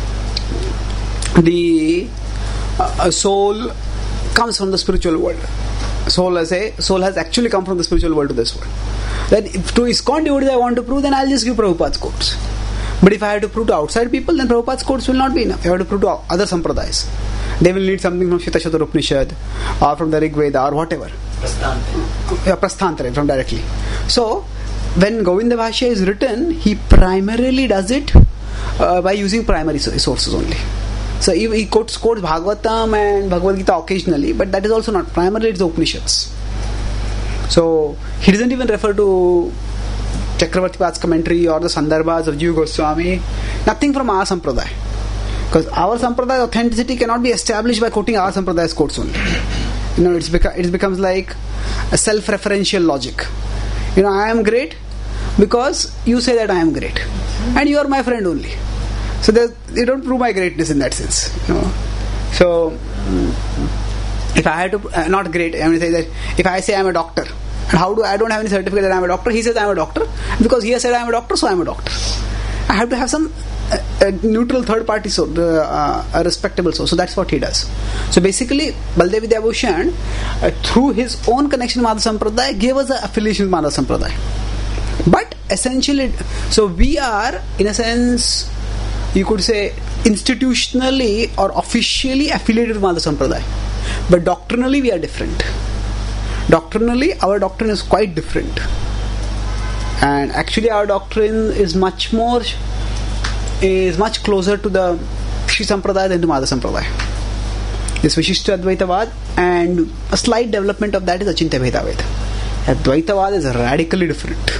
the uh, soul comes from the spiritual world, soul as a soul has actually come from the spiritual world to this world, then if to ISKCON devotees I want to prove, then I'll just give Prabhupada's quotes. But if I have to prove to outside people, then Prabhupada's quotes will not be enough. I have to prove to other sampradayas. They will need something from Shvetashvatara Upanishad or from the Rig Veda or whatever. Prasthantara. Yeah, Prasthantara from directly. So when Govinda Bhashya is written, he primarily does it uh, by using primary sources only. So he, he quotes, quotes Bhagavatam and Bhagavad Gita occasionally, but that is also not. Primarily it's the Upanishads. So he doesn't even refer to Chakravarti Pad's commentary or the Sandarbhas of Jiva Goswami. Nothing from our Sampradaya. Because our Sampradaya authenticity cannot be established by quoting our Sampradaya's quotes only. You know, it's beca- it becomes like a self-referential logic. You know, I am great because you say that I am great, and you are my friend only. So they don't prove my greatness in that sense. You know? So if I had to, uh, not great, I mean, say that if I say I am a doctor, and how do I don't have any certificate that I am a doctor? He says I am a doctor because he has said I am a doctor, so I am a doctor. I have to have some uh, a neutral third party, so uh, a respectable source. So that's what he does. So basically, Baldev Vidyabhushan, uh, through his own connection with Madhva Sampradaya, gave us an affiliation with Madhva Sampradaya. But essentially, so we are, in a sense, you could say, institutionally or officially affiliated with Madhva Sampradaya. But doctrinally we are different. Doctrinally, our doctrine is quite different. And actually our doctrine is much more, is much closer to the Shri Sampradaya than to Madhva Sampradaya. This Vishishta Advaitavad, and a slight development of that is Achintya Bhedaved. Advaitavad is radically different.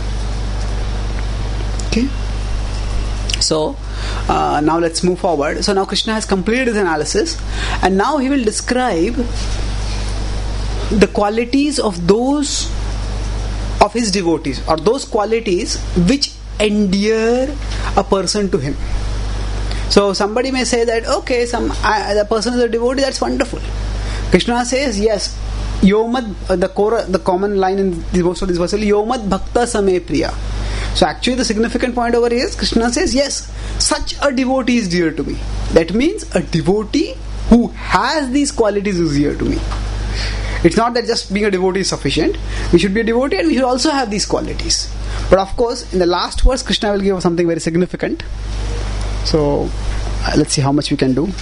Okay? So, uh, now let's move forward. So now Krishna has completed his analysis, and now he will describe the qualities of those of his devotees, or those qualities which endear a person to him. So somebody may say that, okay, some uh, the person is a devotee, that's wonderful. Krishna says, yes, Yomad, uh, the core, the common line in the, most of this verse, Yomad Bhakta Same Priya. So actually the significant point over here is, Krishna says, yes, such a devotee is dear to me. That means a devotee who has these qualities is dear to me. It's not that just being a devotee is sufficient. We should be a devotee and we should also have these qualities. But of course, in the last verse, Krishna will give something very significant. So, uh, let's see how much we can do.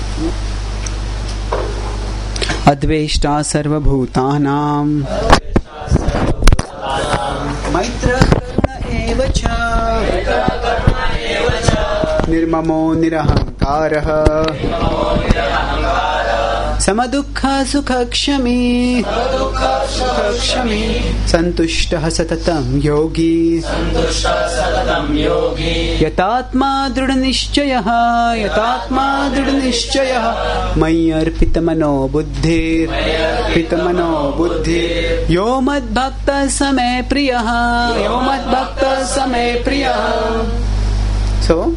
Adveshta sarva bhutanam Maitra karuna evacha Nirmamo nirahankaraha Samadukha sukha kshami Santushtah satatam yogi Yatatma drudhanishchayaha Yatatma drudhanishchayaha Maya arpitamano buddhir Pitamano buddhir Yomad bhakta same priyaha Yomad bhakta same priyaha. So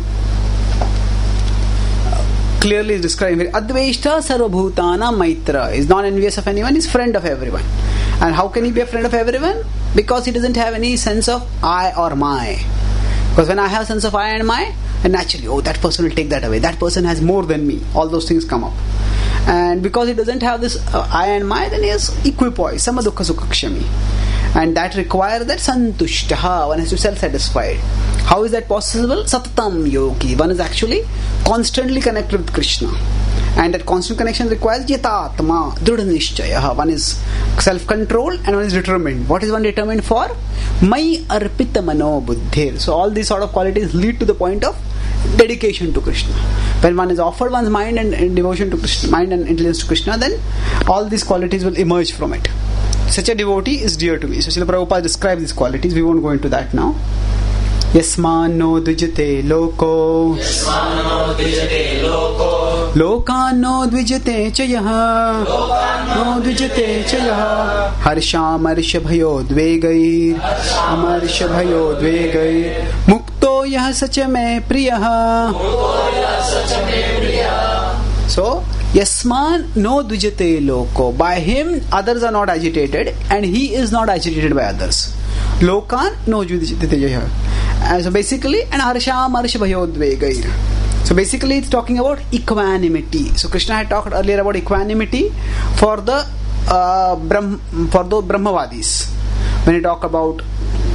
clearly is describing Adveshta Sarvabhutana Maitra, is not envious of anyone, is friend of everyone. And how can he be a friend of everyone? Because he doesn't have any sense of I or my. Because when I have sense of I and my, and naturally, oh, that person will take that away, that person has more than me, all those things come up. And because he doesn't have this uh, I and my, then he is equipoise, Samadukha Sukakshami. And that requires that Santushtaha, one has to be self-satisfied. How is that possible? Satatam yogi, one is actually constantly connected with Krishna. And that constant connection requires Yatatma, Drudhanishchayaha, one is self-controlled and one is determined. What is one determined for? Mai arpita mano buddhir. So all these sort of qualities lead to the point of dedication to Krishna. When one is offered one's mind and, and devotion to Krishna, mind and intelligence to Krishna, then all these qualities will emerge from it. Such a devotee is dear to me. So Srila Prabhupada describes these qualities. We won't go into that now. Yasman no dvijate loko Yasman no dvijate loko Lokan no dvijate chayaha No dvijate chayaha Harsham arsha bhayo dvegair Amarsha bhayo dvegair Mukto yah sacha me priyaha Mukto yah sacha me priyaha. So Yasman no dvijate loko. By him others are not agitated and he is not agitated by others. Lokan no dvijate chayaha. Uh, so basically, and Harsham Arsha Bhayodvegair. So basically, it's talking about equanimity. So Krishna had talked earlier about equanimity for the uh, Brahm, for the Brahmavadis. When he talk about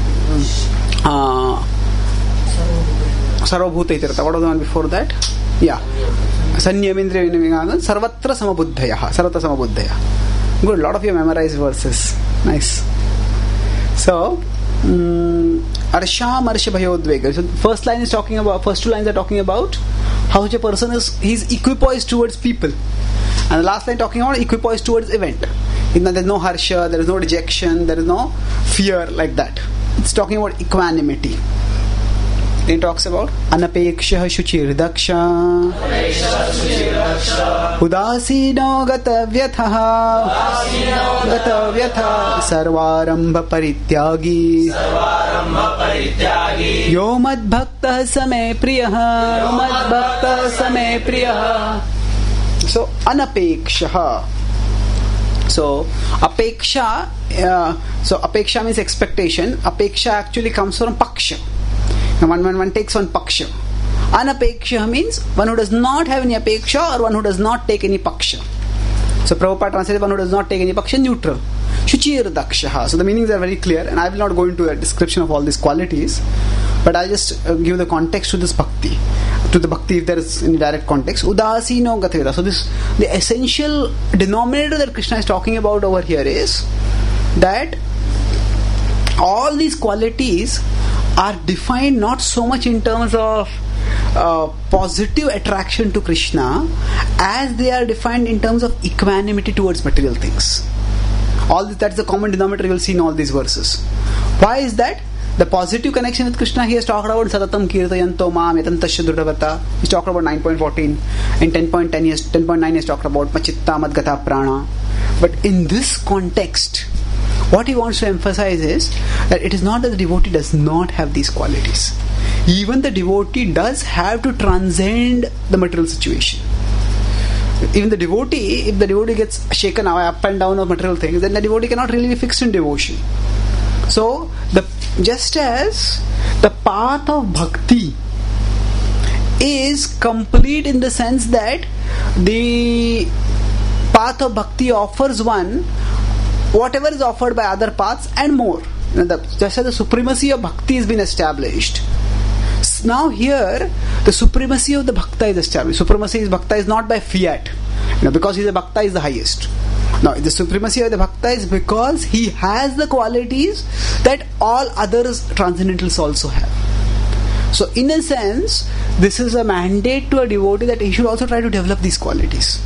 uh, Sarvabhuta Itirtha. What was the one before that? Yeah. Sanyamindriya Vinamigana Sarvatra Samabuddhayaha. Sarvatra Samabuddhaya. Good. A lot of you memorize verses. Nice. So, um, Arsham Arsha Bhayodvega. So first line is talking about, first two lines are talking about how such a person is, he's equipoised towards people. And the last line talking about equipoised towards event. There is no harsha, there is no rejection, there is no fear like that. It's talking about equanimity. Then it talks about Anapeksha Shuchir Daksha Udasino Gata Vyatha Gata Vyatha Sarvarambha Parityagi Yomad Bhakta Same Priyaha Yomad Bhakta Same Priyaha. So Anapeksha. So Apeksha uh, So Apeksha means expectation. Apeksha actually comes from Paksha. Now one, one, one takes one paksha. Anapeksha means one who does not have any apeksha or one who does not take any paksha. So Prabhupada translated one who does not take any paksha, neutral. Shuchi Shuchir Dakshaha. So the meanings are very clear, and I will not go into a description of all these qualities, but I'll just uh, give the context to this bhakti, to the bhakti if there is any direct context. Udasino Gataveda. So this, the essential denominator that Krishna is talking about over here is that all these qualities are defined not so much in terms of uh, positive attraction to Krishna as they are defined in terms of equanimity towards material things. All this, that's the common denominator you will see in all these verses. Why is that? The positive connection with Krishna, he has talked about Satatam Kirtayanto Mam Yatantasya Drudavata. He's talked about nine point fourteen. In ten point ten, he has, ten point nine he has talked about Machitta Madgata Prana. But in this context, what he wants to emphasize is that it is not that the devotee does not have these qualities. Even the devotee does have to transcend the material situation. Even the devotee, if the devotee gets shaken up and down of material things, then the devotee cannot really be fixed in devotion. So, the just as the path of bhakti is complete in the sense that the path of bhakti offers one whatever is offered by other paths and more. You know, the, just as the supremacy of bhakti has been established, now here the supremacy of the bhakta is established. Supremacy is bhakta is not by fiat, you know, because he is a bhakta is the highest. Now the supremacy of the bhakta is because he has the qualities that all others transcendentals also have. So in a sense, this is a mandate to a devotee that he should also try to develop these qualities.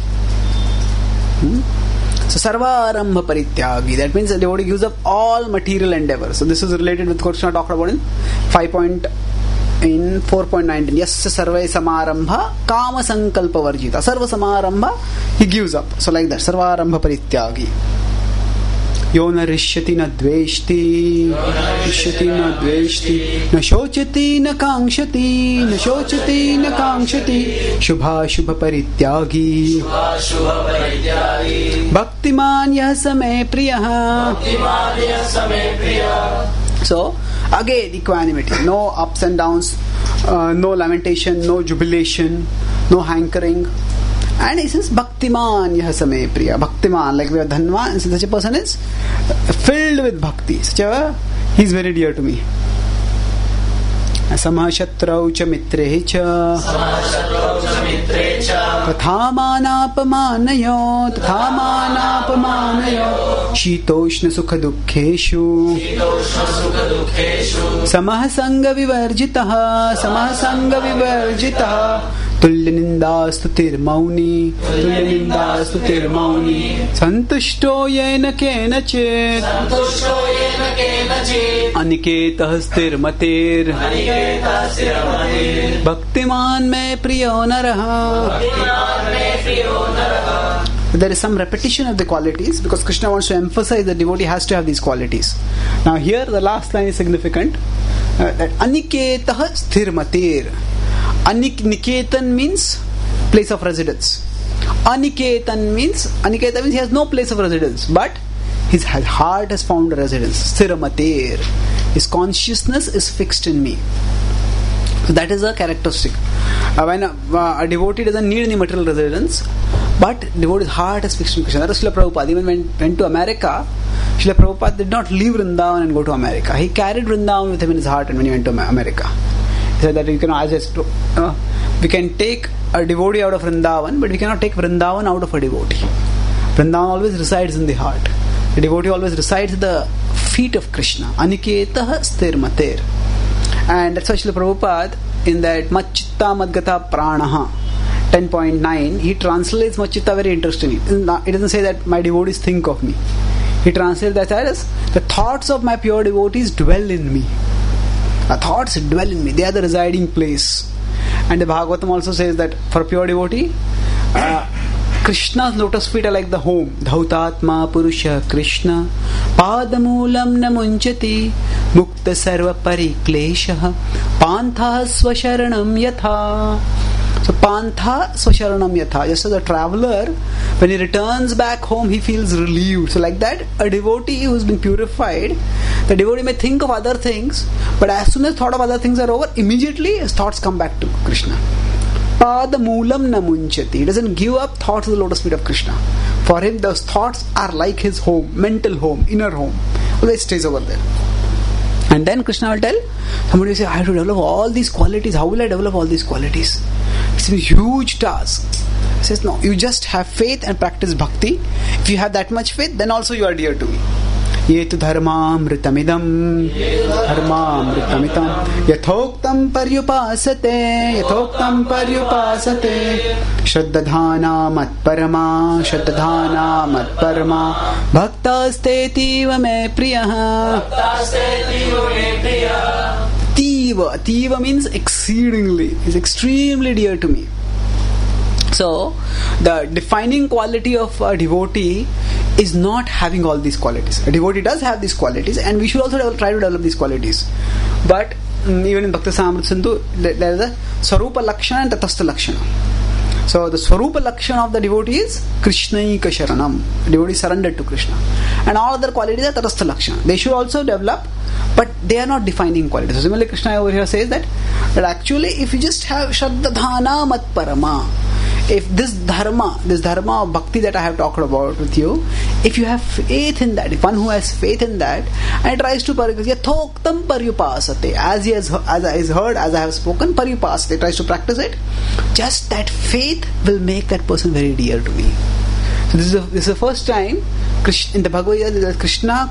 Hmm? So sarva arambha parityagi, that means the devotee gives up all material endeavors. So this is related with what Krishna talked about in five point in four point nineteen. Yes, sarva samarambha kama sankalpa varjita. Sarva samarambha he gives up. So like that, sarva arambha parityagi. Yo na rishyati na dveshti, rishyati na dveshti, na shochati na kangshati, na shochati na kangshati, shubha shubha parityagi, bhaktiman yah same priyah. So again, equanimity, no ups and downs, uh, no lamentation, no jubilation, no hankering. And he says, Bhaktiman yaha same priya. Bhaktiman, like we are Dhanvan, and such a person is filled with bhakti. Such a, he is very dear to me. Samahashatrau cha mitre cha Tatha manapamanayo Tatha manapamanayo Shitoshna sukha dukkheshu Samahasanga vivarjitaha Samahasanga vivarjitaha Tulya nindastu tirmauni Tulya nindastu tirmauni Santushto yena kena chet Aniketah stirmatir Bhaktiman me priyo naraha. There is some repetition of the qualities because Krishna wants to emphasize that devotee has to have these qualities. Now here the last line is significant. Uh, that Aniketah sthirmatir. Anik Niketan means place of residence. Aniketan means Aniketa means he has no place of residence, but his heart has found a residence. Sthiramatir. His consciousness is fixed in me. So that is a characteristic. Uh, when a, uh, a devotee doesn't need any material residence, but devotee's heart is fixed in Krishna. That was Srila Prabhupada. Even when he went to America, Srila Prabhupada did not leave Vrindavan and go to America. He carried Vrindavan with him in his heart, and when he went to America, he said that you can, as uh, we can take a devotee out of Vrindavan, but we cannot take Vrindavan out of a devotee. Vrindavan always resides in the heart. The devotee always resides at the feet of Krishna. Aniketah sthirmatir. And that's why Srila Prabhupada in that Machitta Madgata Pranaha ten point nine, he translates Machitta very interestingly. It doesn't say that my devotees think of me. He translates that as the thoughts of my pure devotees dwell in me. The thoughts dwell in me. They are the residing place. And the Bhagavatam also says that for a pure devotee, uh, Krishna's lotus feet are like the home. Dhautatma Purusha Krishna Padamulam Namunchati Mukta Sarva Pariklesha Pantha Swasharanam Yatha. So Pantha Swasharanam Yatha. Just as a traveler, when he returns back home, he feels relieved. So like that, a devotee who has been purified, the devotee may think of other things, but as soon as thought of other things are over, immediately his thoughts come back to Krishna. Pada Moolam Namunchati. He doesn't give up thoughts of the lotus feet of Krishna. For him, those thoughts are like his home, mental home, inner home. Always stays over there. And then Krishna will tell, somebody will say, I have to develop all these qualities. How will I develop all these qualities? It's a huge task. He says, no, you just have faith and practice bhakti. If you have that much faith, then also you are dear to me. Yetu dharmamritamidam dharmamritamidam yathoktam paryupasate yathoktam paryupasate shraddhana matparama shraddhana matparama bhaktastetiva me priyaha tiva tiva means exceedingly, is extremely dear to me. So the defining quality of a devotee is not having all these qualities. A devotee does have these qualities, and we should also try to develop these qualities. But um, even in Bhakti Samrita Sindhu, there is a Swarupa Lakshana and Tatastha Lakshana. So the Swarupa Lakshana of the devotee is Krishnaika Sharanam. The devotee is surrendered to Krishna. And all other qualities are Tatastha Lakshana. They should also develop, but they are not defining qualities. So similarly, Krishna over here says that, that actually if you just have Shraddhana Mat Parama, if this dharma, this dharma of bhakti that I have talked about with you, if you have faith in that, if one who has faith in that, and tries to yathoktam paryupasate, as he has, as I has heard, as I have spoken, paryupasate, tries to practice it, just that faith will make that person very dear to me. So this is, a, this is the first time in the Bhagavad Gita that Krishna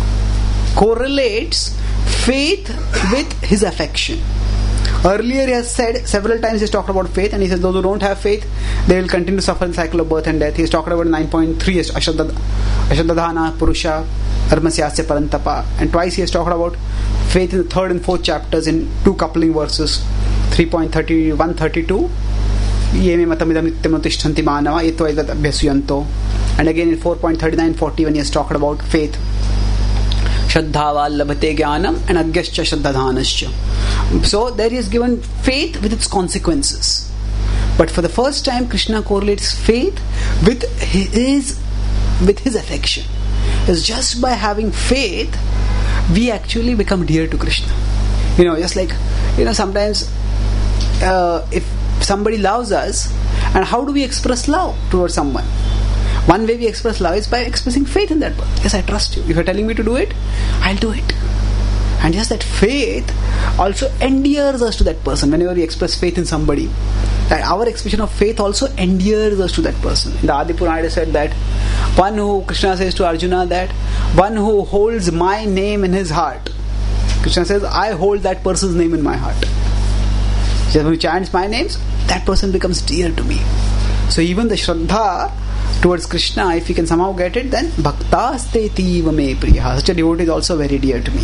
correlates faith with his affection. Earlier he has said, several times he has talked about faith, and he says those who don't have faith, they will continue to suffer the cycle of birth and death. He has talked about nine point three, Ashaddadhana, Purusha, Dharmasyasya Parantapa, and twice he has talked about faith in the third and fourth chapters in two coupling verses, three point three one thirty-two, Ye me matamidam nityamutishtanti manava, yeto edat abhyasuyanto, and again in four point thirty nine forty when he has talked about faith. Shraddhava labhate jnanam and agyascha shraddhadhanascha. So there he has given faith with its consequences. But for the first time, Krishna correlates faith with his with his affection. It's just by having faith, we actually become dear to Krishna. You know, just like, you know, sometimes uh, if somebody loves us, and how do we express love towards someone? One way we express love is by expressing faith in that person. Yes, I trust you. If you're telling me to do it, I'll do it. And just that faith also endears us to that person. Whenever we express faith in somebody, that our expression of faith also endears us to that person. In the Adi Purana it said that one who, Krishna says to Arjuna that one who holds my name in his heart, Krishna says, I hold that person's name in my heart. Just when he chants my names, that person becomes dear to me. So even the Shraddha towards Krishna, if you can somehow get it, then Bhaktastetiva me priya. Such a devotee is also very dear to me.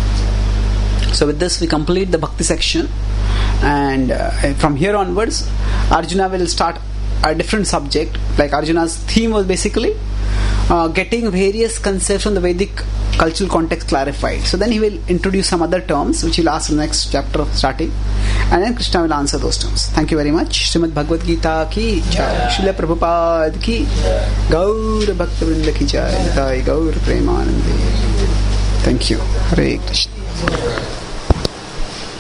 So with this we complete the Bhakti section, and uh, from here onwards Arjuna will start a different subject. Like Arjuna's theme was basically uh, getting various concepts from the Vedic cultural context clarified. So then he will introduce some other terms which he'll ask in the next chapter starting, and then Krishna will answer those terms. Thank you very much. Srimad Bhagavad Gita ki jai, Srila Prabhupada ki, Gaur Bhakta Vrinda ki jai, Gaur Premanande. Thank you. Hare Krishna.